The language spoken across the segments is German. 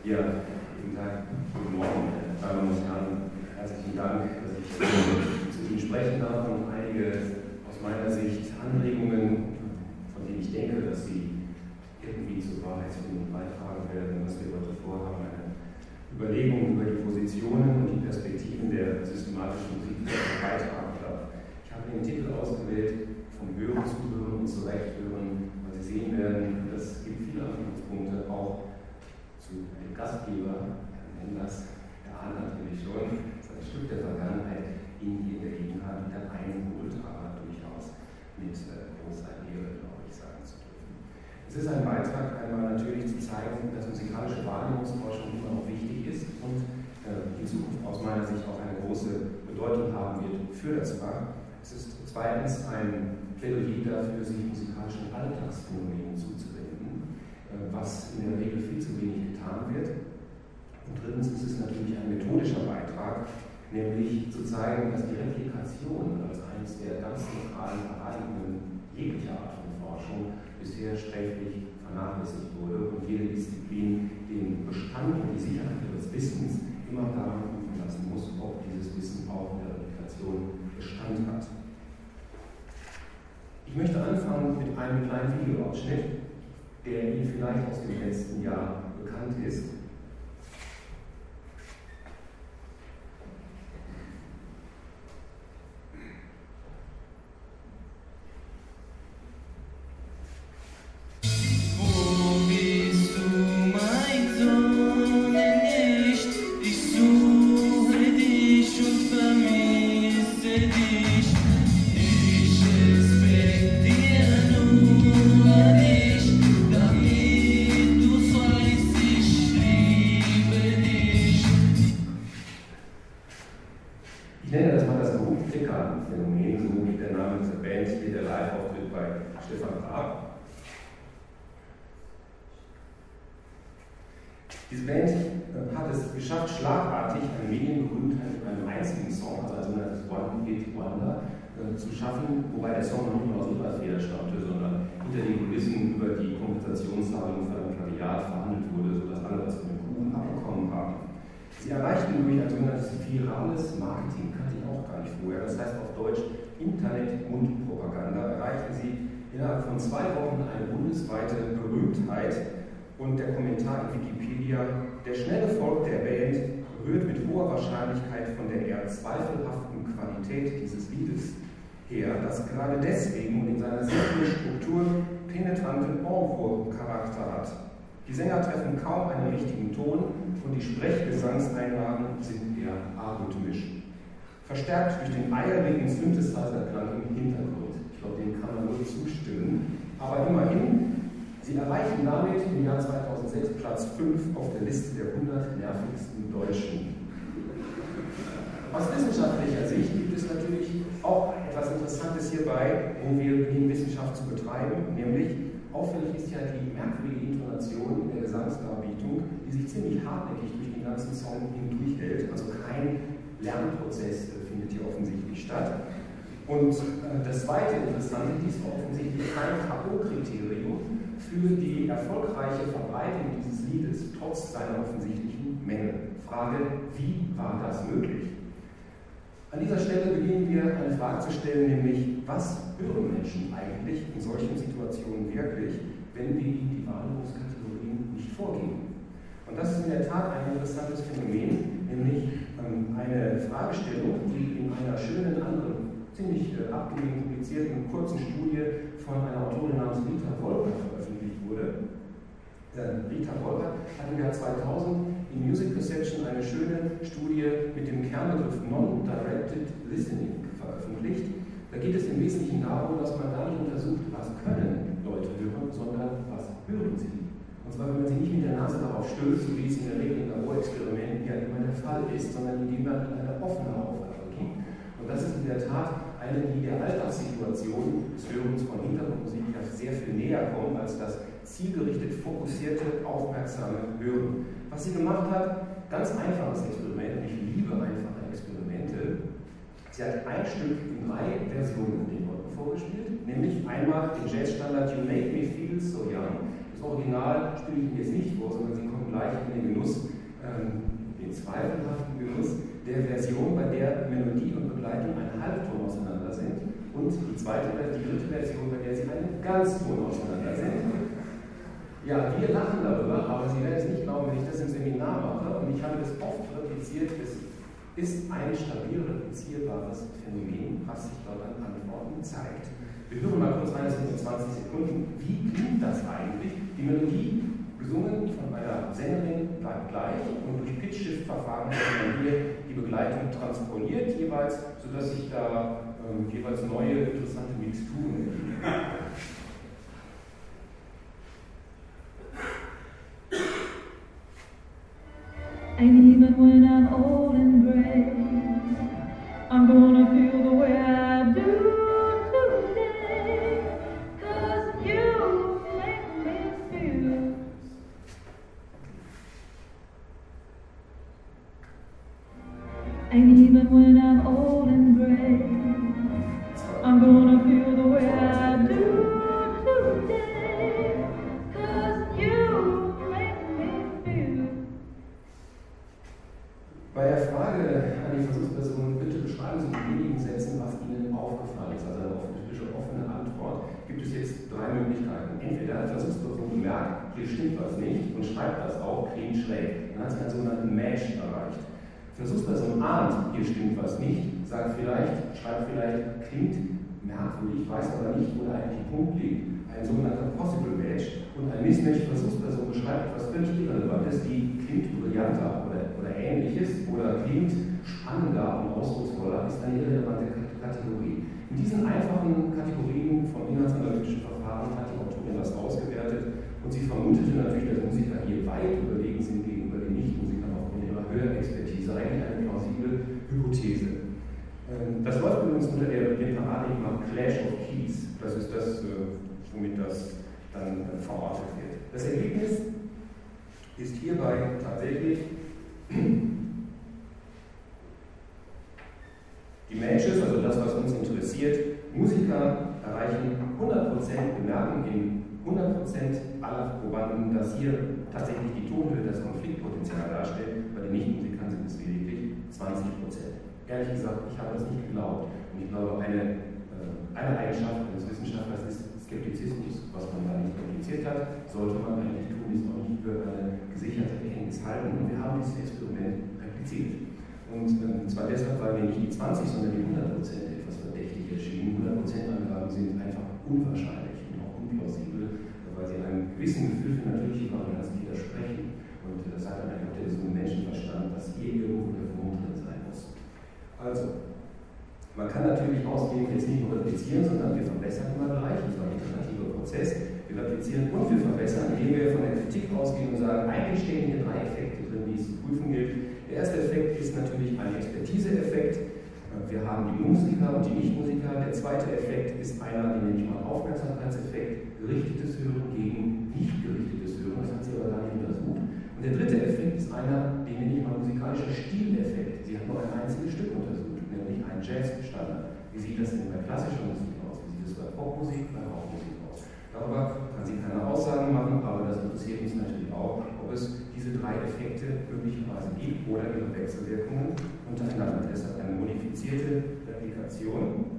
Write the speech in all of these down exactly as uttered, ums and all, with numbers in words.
Ja, guten Tag, guten Morgen, meine Damen und Herren. Herzlichen Dank, dass ich zu Ihnen sprechen darf und einige aus meiner Sicht Anregungen, von denen ich denke, dass sie irgendwie zur Wahrheitsfindung beitragen werden, was wir heute vorhaben, eine Überlegung über die Positionen und die Perspektiven der systematischen Musik beitragen darf. Ich habe den Titel ausgewählt, vom Hören zuhören und Zurechthören, weil Sie sehen werden, es gibt viele Anknüpfungspunkte auch zu einem Gastgeber, Herrn Menders, der ahnt natürlich schon, dass ein Stück der Vergangenheit ihn hier in der Gegenwart wieder einholt, aber durchaus mit äh, großer Ehre, glaube ich, sagen zu dürfen. Es ist ein Beitrag, einmal natürlich zu zeigen, dass musikalische Wahrnehmungsforschung immer noch wichtig ist und äh, in Zukunft aus meiner Sicht auch eine große Bedeutung haben wird für das Fach. Es ist zweitens ein Plädoyer dafür, sich musikalischen Alltagsphänomenen zuzuwenden, was in der Regel viel zu wenig getan wird. Und drittens ist es natürlich ein methodischer Beitrag, nämlich zu zeigen, dass die Replikation als eines der ganz zentralen Paradigmen jeglicher Art von Forschung bisher sträflich vernachlässigt wurde und jede Disziplin den Bestand und die Sicherheit ihres Wissens immer daran prüfen lassen muss, ob dieses Wissen auch in der Replikation Bestand hat. Ich möchte anfangen mit einem kleinen Videoausschnitt, der Ihnen vielleicht aus dem letzten Jahr bekannt ist. Wo bist du, mein Sohn, nicht? Ich suche dich und vermisse dich. Ich respektiere nur dich, damit du weißt, ich liebe dich. Ich nenne das mal das Beruf-Flickern-Phänomen, so wie der Name dieser Band hier, der Live-Auftritt bei Stefan Raab. Diese Band äh, hat es geschafft, schlagartig eine Medienberühmtheit mit einem einzigen Song, also ein sogenanntes One-Hit-Wonder, äh, zu schaffen, wobei der Song noch nicht mal aus ihrer Feder stammte, sondern hinter den Kulissen über die Kompensationszahlung für ein Klaviat verhandelt wurde, sodass alle was von dem Kuchen abbekommen haben. Sie erreichten durch ein sogenanntes virales Marketing, kannte ich auch gar nicht vorher, das heißt auf Deutsch Internet-Mundpropaganda, erreichten sie innerhalb von zwei Wochen eine bundesweite Berühmtheit. Und der Kommentar in Wikipedia: Der schnelle Erfolg der Band rührt mit hoher Wahrscheinlichkeit von der eher zweifelhaften Qualität dieses Liedes her, das gerade deswegen und in seiner simplen Struktur penetranten Ohrwurm-Charakter hat. Die Sänger treffen kaum einen richtigen Ton und die Sprechgesangseinlagen sind eher arrhythmisch. Verstärkt durch den eierlegenden Synthesizer-Klang im Hintergrund. Ich glaube, dem kann man nur zustimmen. Aber immerhin, sie erreichen damit im Jahr zweitausendsechs Platz fünf auf der Liste der hundert nervigsten Deutschen. Aus wissenschaftlicher Sicht gibt es natürlich auch etwas Interessantes hierbei, wo wir beginnen, Wissenschaft zu betreiben, nämlich auffällig ist ja die merkwürdige Intonation in der Gesangsdarbietung, die sich ziemlich hartnäckig durch den ganzen Song hindurchhält. Also kein Lernprozess findet hier offensichtlich statt. Und äh, das zweite Interessante, dies war offensichtlich kein K O-Kriterium für die erfolgreiche Verbreitung dieses Liedes, trotz seiner offensichtlichen Mängel. Frage, wie war das möglich? An dieser Stelle beginnen wir eine Frage zu stellen, nämlich, was hören Menschen eigentlich in solchen Situationen wirklich, wenn wir ihnen die Wahrnehmungskategorien nicht vorgeben? Und das ist in der Tat ein interessantes Phänomen, nämlich ähm, eine Fragestellung, die in einer schönen anderen, ziemlich äh, abgelegen publizierten kurzen Studie von einer Autorin namens Rita Wolpert veröffentlicht wurde. Äh, Rita Wolpert hat im Jahr zweitausend in Music Perception eine schöne Studie mit dem Kernbegriff Non-Directed Listening veröffentlicht. Da geht es im Wesentlichen darum, dass man gar nicht untersucht, was können Leute hören, sondern was hören sie. Und zwar, wenn man sie nicht mit der Nase darauf stößt, so wie es in der Regel in Laborexperimenten ja immer der Fall ist, sondern indem man eine offene Aufgabe gibt. Und das ist in der Tat eine, die der Alltagssituation des Hörens von Hintergrundmusik ja sehr viel näher kommt, als das zielgerichtet fokussierte, aufmerksame Hören. Was sie gemacht hat, ganz einfaches Experiment, ich liebe einfache Experimente. Sie hat ein Stück in drei Versionen den Leuten vorgespielt, nämlich einmal den Jazzstandard You Make Me Feel So Young, Original spiele ich Ihnen jetzt nicht vor, sondern Sie kommen gleich in den Genuss, ähm, den zweifelhaften Genuss der Version, bei der Melodie und Begleitung einen Halbton auseinander sind, und die zweite, die dritte Version, bei der sie einen Ganzton auseinander sind. Ja, wir lachen darüber, aber Sie werden es nicht glauben, wenn ich das im Seminar mache, und ich habe das oft repliziert, es ist ein stabil replizierbares Phänomen, was sich dort an Antworten zeigt. Wir hören mal kurz rein, das sind nur zwanzig Sekunden. Wie klingt das eigentlich? Die Melodie, gesungen von einer Sängerin, bleibt gleich, und durch Pitch-Shift-Verfahren wird man hier die Begleitung transponiert, jeweils, sodass sich da ähm, jeweils neue, interessante Mixturen ergeben. And even when I'm old and gray, I'm gonna feel the way I do today, 'cause you make me feel. And even when I'm old and gray, I'm gonna feel the way I do today, 'cause you make me feel. Bei der Frage an die Versuchsperson, bitte beschreiben Sie in wenigen Sätzen, was Ihnen aufgefallen ist, also eine typische offene Antwort, gibt es jetzt drei Möglichkeiten. Entweder hat die Versuchsperson bemerkt, hier stimmt was nicht, und schreibt das auch clean schräg. Dann hat sie einen sogenannten Match erreicht. Die Versuchsperson ahnt, hier stimmt was nicht, sagt vielleicht, schreibt vielleicht, klingt merkwürdig, weiß aber nicht, wo der eigentliche Punkt liegt. Ein sogenannter Possible Match, und ein Mismatch-Versuchsperson beschreibt etwas völlig Irrelevantes, die klingt brillanter oder, oder ähnliches oder klingt spannender und ausdrucksvoller, ist eine irrelevante Kategorie. In diesen einfachen Kategorien von inhaltsanalytischen Verfahren hat die Autorin das ausgewertet, und sie vermutete natürlich, dass Musiker hier weit überlegen sind gegenüber den Nichtmusikern aufgrund ihrer höheren Expertise, eigentlich eine plausible Hypothese. Das läuft übrigens unter der, dem Paradigma Clash of Keys. Das ist das, womit das dann verortet wird. Das Ergebnis ist hierbei tatsächlich die Matches, also das, was uns interessiert. Musiker erreichen hundert Prozent, bemerken in hundert Prozent aller Probanden, dass hier tatsächlich die Tonhöhe das Konfliktpotenzial darstellt. Bei den Nichtmusikern sind es lediglich zwanzig Prozent. Ehrlich gesagt, ich habe das nicht geglaubt. Und ich glaube, eine, eine Eigenschaft eines Wissenschaftlers ist Skeptizismus. Was man da nicht kompliziert hat, sollte man eigentlich tun, ist auch nicht für eine gesicherte Erkenntnis halten. Und wir haben dieses Experiment repliziert. Und ähm, zwar deshalb, weil wir nicht die zwanzig, sondern die hundert Prozent etwas verdächtig erschienen. hundert Prozent Angaben sind einfach unwahrscheinlich und auch unplausibel, weil sie einem gewissen Gefühl für natürliche Varianz widersprechen. Und das sagt dann einfach der gesunde Menschenverstand, dass hier irgendwo der Wurm drin sein muss. Also, man kann natürlich ausgehend jetzt nicht nur replizieren, sondern wir verbessern immer gleich, das ist ein iterativer Prozess. Wir replizieren und wir verbessern, indem wir von der Kritik ausgehen und sagen, eigentlich stehen hier drei Effekte drin, die es zu prüfen gilt. Der erste Effekt ist natürlich ein Expertise-Effekt. Wir haben die Musiker und die Nichtmusiker. Der zweite Effekt ist einer, den nenne ich mal Aufmerksamkeitseffekt, gerichtetes Hören gegen nicht gerichtetes Hören. Das hat sie aber gar nicht untersucht. Und der dritte Effekt ist einer, den nenne ich mal musikalischer Stileffekt. Sie hat nur ein einziges Stück untersucht, nämlich ein Jazz-Standard. Wie sieht das denn bei klassischer Musik aus? Wie sieht es bei Popmusik, bei Rockmusik aus? Darüber kann sie keine Aussagen machen, aber das interessiert uns natürlich auch, ob es diese drei Effekte möglicherweise gibt oder ihre Wechselwirkungen untereinander. Deshalb eine modifizierte Replikation.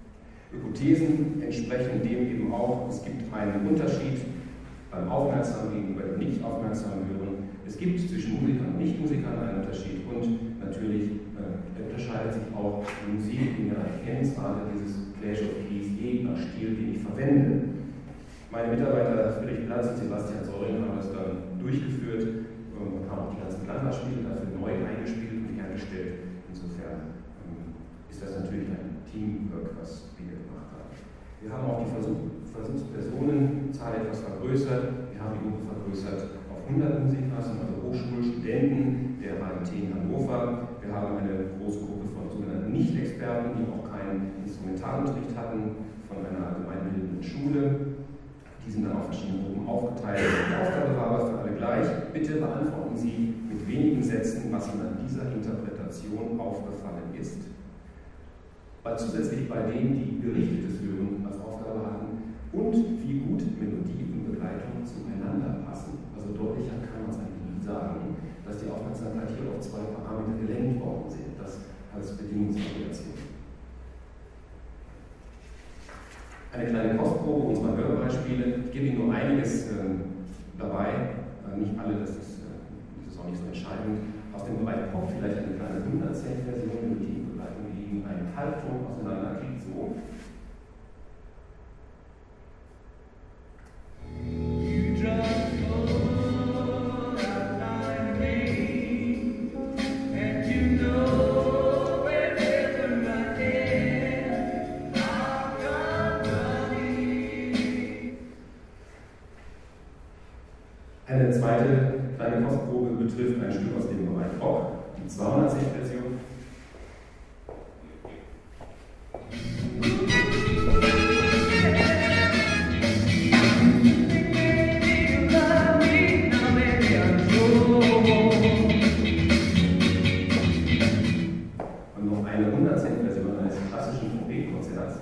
Hypothesen entsprechen dem eben auch, es gibt einen Unterschied beim Aufmerksamen gegenüber dem nicht aufmerksamen Hören. Es gibt zwischen Musikern und Nichtmusikern einen Unterschied, und natürlich äh, unterscheidet sich auch die Musik in ihrer Erkennungsrate, dieses Clash of Keys, je nach Stil, den ich verwende. Meine Mitarbeiter Friedrich Platz und Sebastian Soring haben das dann durchgeführt und haben auch die ganzen Glandbachspiele dafür neu eingespielt und hergestellt. Insofern ähm, ist das natürlich ein Teamwork, was wir gemacht haben. Wir haben auch die Versuch, Versuchspersonenzahl etwas vergrößert. Wir haben die Gruppe vergrößert auf hundert Musiker, das sind also Hochschulstudenten der H M T in Hannover. Wir haben eine große Gruppe von sogenannten Nicht-Experten, die auch keinen Instrumentalunterricht hatten, von einer allgemeinbildenden Schule. Die sind dann auf verschiedene Gruppen aufgeteilt. Die Aufgabe war aber für alle gleich. Bitte beantworten Sie mit wenigen Sätzen, was Ihnen an dieser Interpretation aufgefallen ist. Weil zusätzlich bei denen, die gerichtetes Hören als Aufgabe hatten, und wie gut Melodie und Begleitung zueinander passen. Also deutlicher kann man es eigentlich nie sagen, dass die Aufmerksamkeit hier auf zwei Parameter gelenkt worden sind. Das als Bedingungsvariation. Eine kleine Kostprobe unserer Hörbeispiele. Ich gebe Ihnen nur einiges äh, dabei, äh, nicht alle, das ist, äh, das ist auch nicht so entscheidend. Aus dem Bereich Pop vielleicht eine kleine Hundertzelt-Version, Melodiebegleitung, die liegen einen Halbton auseinander, klingt so. You just go like me, and you know wherever I am, I'll come running. Eine zweite kleine Kostprobe betrifft ein Stück aus dem Bereich Rock, die zweihundertzelt-Version. Und noch eine hundertzelt-Version eines klassischen Trompetkonzerts.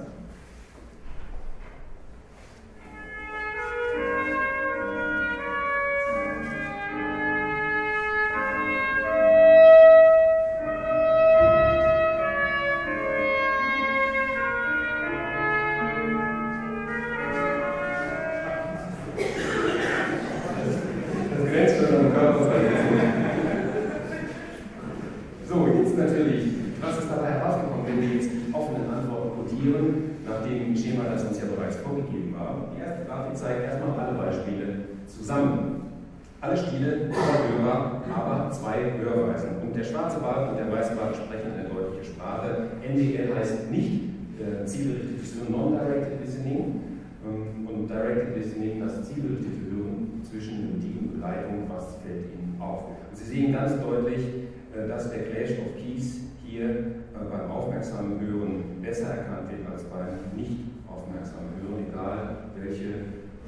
So, jetzt natürlich, was ist dabei herausgekommen, wenn wir jetzt die offenen Antworten codieren, nach dem Schema, das uns ja bereits vorgegeben war? Die erste Grafik zeigt erstmal alle Beispiele zusammen. Alle Stile, zwei Hörer, aber zwei Hörweisen. Und der schwarze Balken und der weiße Balken sprechen eine deutliche Sprache. N D L heißt nicht äh, zielgerichtetes Hören, Non-Directed Listening. Ähm, und Directed Listening, das zielgerichtete Hören zwischen Melodie und Begleitung, was fällt Ihnen auf? Und Sie sehen ganz deutlich, dass der Clash of Keys hier beim aufmerksamen Hören besser erkannt wird als beim nicht aufmerksamen Hören, egal welche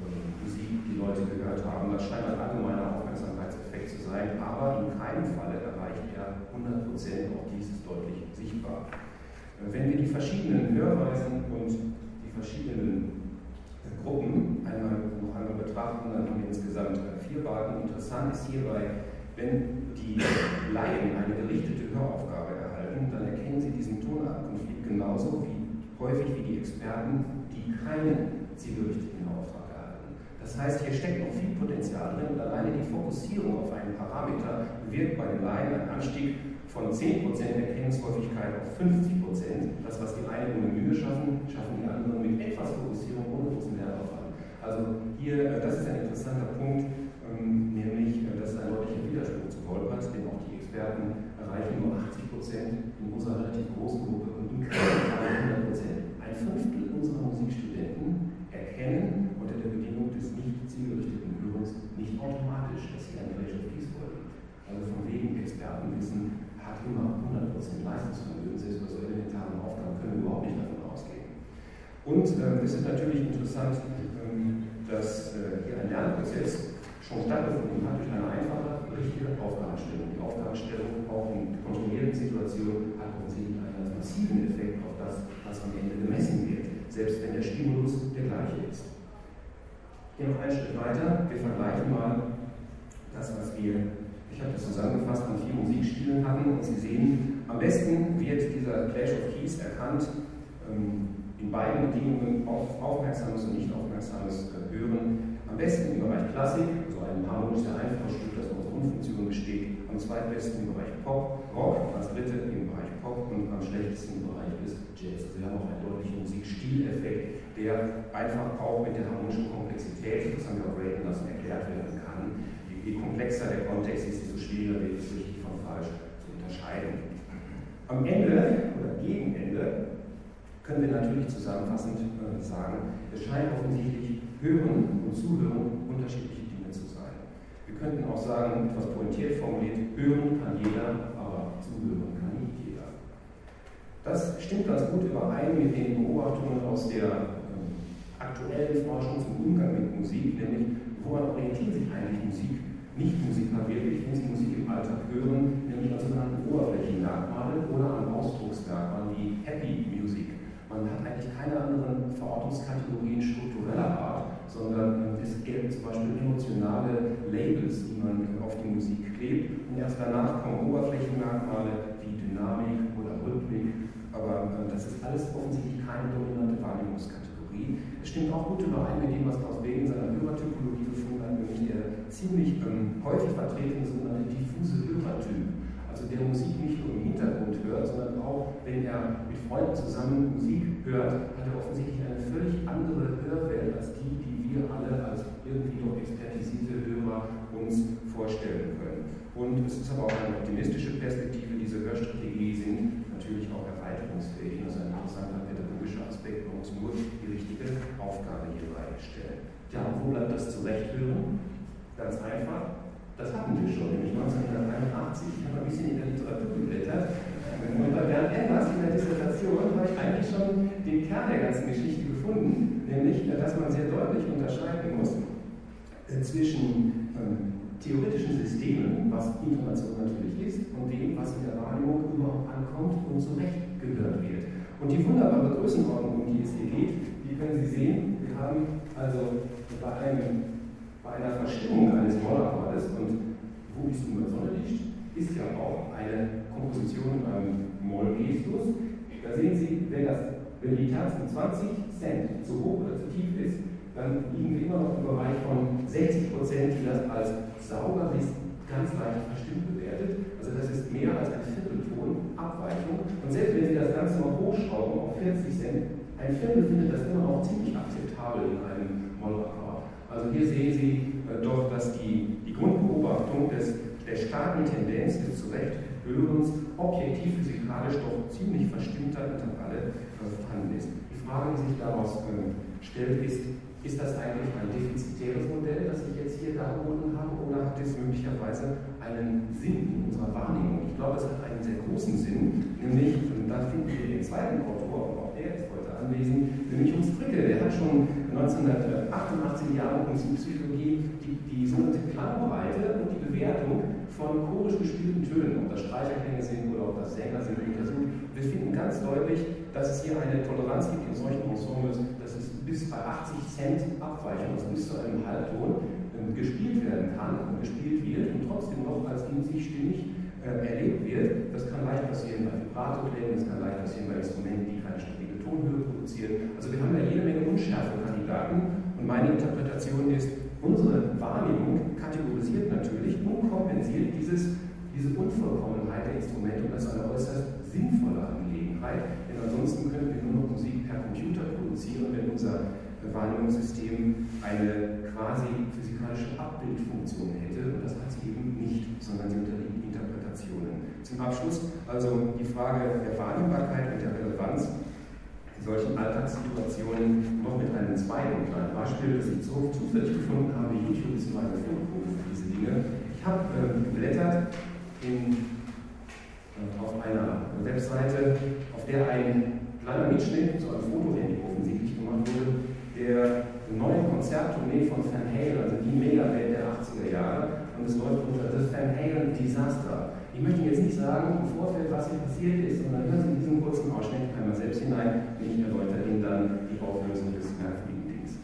Musik die Leute gehört haben. Das scheint ein allgemeiner Aufmerksamkeitseffekt zu sein, aber in keinem Falle erreicht er hundert Prozent, auch dies ist deutlich sichtbar. Wenn wir die verschiedenen Hörweisen und die verschiedenen Gruppen einmal noch einmal betrachten, dann haben wir insgesamt vier Balken. Interessant ist hierbei, wenn die Laien eine gerichtete Höraufgabe erhalten, dann erkennen sie diesen Tonartkonflikt genauso wie häufig wie die Experten, die keinen zielgerichteten Hörauftrag erhalten. Das heißt, hier steckt noch viel Potenzial drin und alleine die Fokussierung auf einen Parameter bewirkt bei den Laien einen Anstieg von zehn Prozent Erkennungshäufigkeit auf fünfzig Prozent. Das, was die einen ohne Mühe schaffen, schaffen die anderen mit etwas Fokussierung ohne großen Lehraufwand. Also hier, das ist ein interessanter Punkt, nämlich, dass ein deutlicher Widerspruch zu Wolpert, denn auch die Experten erreichen nur achtzig Prozent in unserer relativ großen Gruppe und in keinem Fall hundert Prozent. Ein Fünftel unserer Musikstudenten erkennen unter der Bedingung des nicht zielgerichteten Hörens nicht automatisch, dass hier ein Clash of Keys vorliegt. Also von wegen Expertenwissen hat immer hundert Prozent Leistungsvermögen, selbst bei so elementaren Aufgaben können wir überhaupt nicht davon ausgehen. Und äh, es ist natürlich interessant, ähm, dass äh, hier ein Lernprozess schon stattgefunden hat durch eine einfache, richtige Aufgabenstellung. Die Aufgabenstellung auch in kontrollierten Situationen hat offensichtlich einen massiven Effekt auf das, was am Ende gemessen wird, selbst wenn der Stimulus der gleiche ist. Hier noch einen Schritt weiter. Wir vergleichen mal das, was wir, ich habe das zusammengefasst, an vier Musikstilen hatten. Und Sie sehen, am besten wird dieser Clash of Keys erkannt ähm, in beiden Bedingungen auf aufmerksames und nicht aufmerksames äh, Hören. Am besten im Bereich Klassik, also ein harmonisch sehr einfaches Stück, das aus Grundfunktionen besteht. Am zweitbesten im Bereich Pop, Rock, als dritte im Bereich Pop und am schlechtesten im Bereich ist Jazz. Also wir haben auch einen deutlichen Musikstileffekt, der einfach auch mit der harmonischen Komplexität, das haben wir auch raten lassen, erklärt werden kann. Je, je komplexer der Kontext ist, desto schwieriger wird es richtig von falsch zu unterscheiden. Am Ende oder gegen Ende können wir natürlich zusammenfassend äh, sagen, es scheint offensichtlich Hören und Zuhören unterschiedliche Dinge zu sein. Wir könnten auch sagen, etwas pointiert formuliert, hören kann jeder, aber zuhören kann nicht jeder. Das stimmt ganz gut überein mit den Beobachtungen aus der äh, aktuellen Forschung zum Umgang mit Musik, nämlich woran orientiert sich eigentlich Musik? Nicht-Musiker wirklich, wenn sie Musik im Alltag hören, nämlich an sogenannten Oberflächenmerkmalen oder an Ausdrucksmerkmalen wie Happy Music. Man hat eigentlich keine anderen Verortungskategorien struktureller Art, sondern es gelten zum Beispiel emotionale Labels, die man auf die Musik klebt. Und erst danach kommen Oberflächenmerkmale wie Dynamik oder Rhythmik. Aber das ist alles offensichtlich keine dominante Wahrnehmungskategorie. Es stimmt auch gut überein mit dem, was Klaus Beek in seiner Hörertypologie gefunden hat, nämlich der ziemlich ähm, häufig vertretene sogenannte diffuse Hörertyp. Also der Musik nicht nur im Hintergrund hört, sondern auch, wenn er mit Freunden zusammen Musik hört, hat er offensichtlich eine völlig andere Hörwelt als die, die wir alle als irgendwie noch expertisierte Hörer uns vorstellen können. Und es ist aber auch eine optimistische Perspektive. Diese Hörstrategien sind natürlich auch erweiterungsfähig. Das ist ein interessanter pädagogischer Aspekt. Man muss nur die richtige Aufgabe hierbei stellen. Ja, wo bleibt das Zurechthören? Ganz einfach. Das hatten wir schon, nämlich neunzehnhunderteinundachtzig. Ich habe ein bisschen in der Literatur geblättert. Und bei Bernd Enders in der Dissertation habe ich eigentlich schon den Kern der ganzen Geschichte gefunden, nämlich, dass man sehr deutlich unterscheiden muss zwischen ähm, theoretischen Systemen, was Intonation natürlich ist, und dem, was in der Wahrnehmung überhaupt ankommt und zurecht gehört wird. Und die wunderbare Größenordnung, um die es hier geht, die können Sie sehen. Wir haben also bei einem Bei einer Verstimmung eines Mollakkordes, und wo die Summe Sonne liegt, ist ja auch eine Komposition in einem Mollgestus. Da sehen Sie, wenn, das, wenn die Terz um zwanzig Cent zu hoch oder zu tief ist, dann liegen wir immer noch im Bereich von sechzig Prozent, die das als sauber bis ganz leicht verstimmt bewertet. Also das ist mehr als ein Viertelton Abweichung. Und selbst wenn Sie das Ganze noch hochschrauben auf vierzig Cent, ein Viertel findet das immer noch ziemlich akzeptabel in einem Mollakkord. Also hier sehen Sie äh, doch, dass die, die Grundbeobachtung des, der starken Tendenz des Zurechthörens objektiv physikalisch doch ziemlich verstimmter Intervalle äh, vorhanden ist. Die Frage, die sich daraus äh, stellt, ist, ist das eigentlich ein defizitäres Modell, das ich jetzt hier dargeboten habe, oder hat es möglicherweise einen Sinn in unserer Wahrnehmung? Ich glaube, es hat einen sehr großen Sinn, nämlich, und da finden wir den zweiten Autor, und auch der ist heute anwesend, nämlich Hans Fricke. Der hat schon neunzehnhundertachtundachtzig Jahre Musikpsychologie die, die sogenannte Klangbreite und die Bewertung von chorisch gespielten Tönen, ob das Streicherklänge sind oder ob das Sänger sind, untersucht. Wir finden ganz deutlich, dass es hier eine Toleranz gibt in solchen Ensembles, dass es bis bei achtzig Cent Abweichung, also bis zu einem Halbton, äh, gespielt werden kann und gespielt wird und trotzdem noch als in sich stimmig äh, erlebt wird. Das kann leicht passieren bei Vibrato-Klängen, das kann leicht passieren bei Instrumenten, die keine stabile Tonhöhe produzieren. Also wir haben ja jede Menge Unschärfe-Kandidaten, und meine Interpretation ist, unsere Wahrnehmung kategorisiert natürlich und kompensiert dieses, diese Unvollkommenheit der Instrumente, und das ist eine äußerst sinnvolle Angelegenheit, denn ansonsten können wir nur noch Musik per Computer produzieren, wenn unser Wahrnehmungssystem eine quasi physikalische Abbildfunktion hätte, und das hat sie eben nicht, sondern sie unterliegt Interpretationen. Zum Abschluss also die Frage der Wahrnehmbarkeit und der Relevanz in solchen Alltagssituationen noch mit einem zweiten kleinen Beispiel, das ich so zufällig gefunden habe. YouTube ist immer eine Fotografie für diese Dinge. Ich habe äh, geblättert in, äh, auf einer Webseite, auf der ein kleiner Mitschnitt, so ein Fotohandy offensichtlich gemacht wurde, der neuen Konzerttournee von Van Halen, also die Megaband der achtziger Jahre, und es läuft unter The Van Halen Disaster. Ich möchte Ihnen jetzt nicht sagen im Vorfeld, was hier passiert ist, sondern hören Sie in diesem kurzen Ausschnitt einmal selbst hinein, und ich erläutere Ihnen dann die Auflösung des merkwürdigen Dings.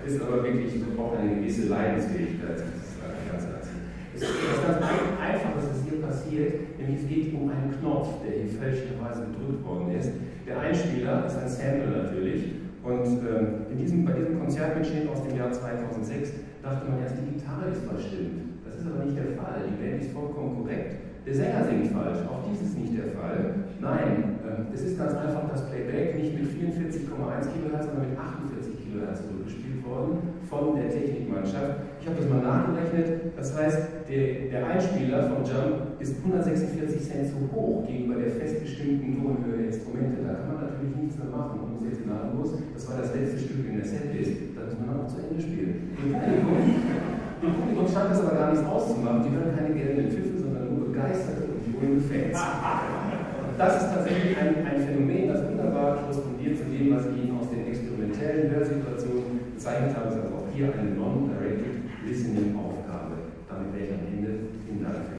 ist aber wirklich, braucht eine gewisse Leidensfähigkeit. Das ist ganz einzig. Es ist etwas ganz Einfaches, was hier passiert, nämlich es geht um einen Knopf, der hier fälschlicherweise gedrückt worden ist. Der Einspieler ist ein Sample natürlich. Und ähm, in diesem, bei diesem Konzertmitschnitt aus dem Jahr zweitausendsechs dachte man erst, die Gitarre ist verstimmt. Das ist aber nicht der Fall. Die Band ist vollkommen korrekt. Der Sänger singt falsch. Auch dies ist nicht der Fall. Nein, ähm, es ist ganz einfach das Playback nicht mit vierundvierzig Komma eins Kilohertz, sondern mit achtundvierzig Kilohertz zurückgespielt worden von der Technikmannschaft. Ich habe das mal nachgerechnet. Das heißt, der, der Einspieler von Jump ist hundertsechsundvierzig Cent zu hoch gegenüber der festbestimmten Tonhöhe der Instrumente. Da kann man natürlich nichts mehr machen. Man muss jetzt gnadenlos. Das war das letzte Stück in der Setlist. Da muss man dann auch zu Ende spielen. Dem Publikum, dem Publikum scheint das aber gar nichts auszumachen. Die hören keine gelben Pfiffe, sondern nur begeisterte und junge Fans. Das ist tatsächlich ein, ein Phänomen, das wunderbar korrespondiert zu dem, was ich Ihnen aus den experimentellen Hörsituationen bezeichnet habe. Es ist also auch hier eine Non-Directed Listening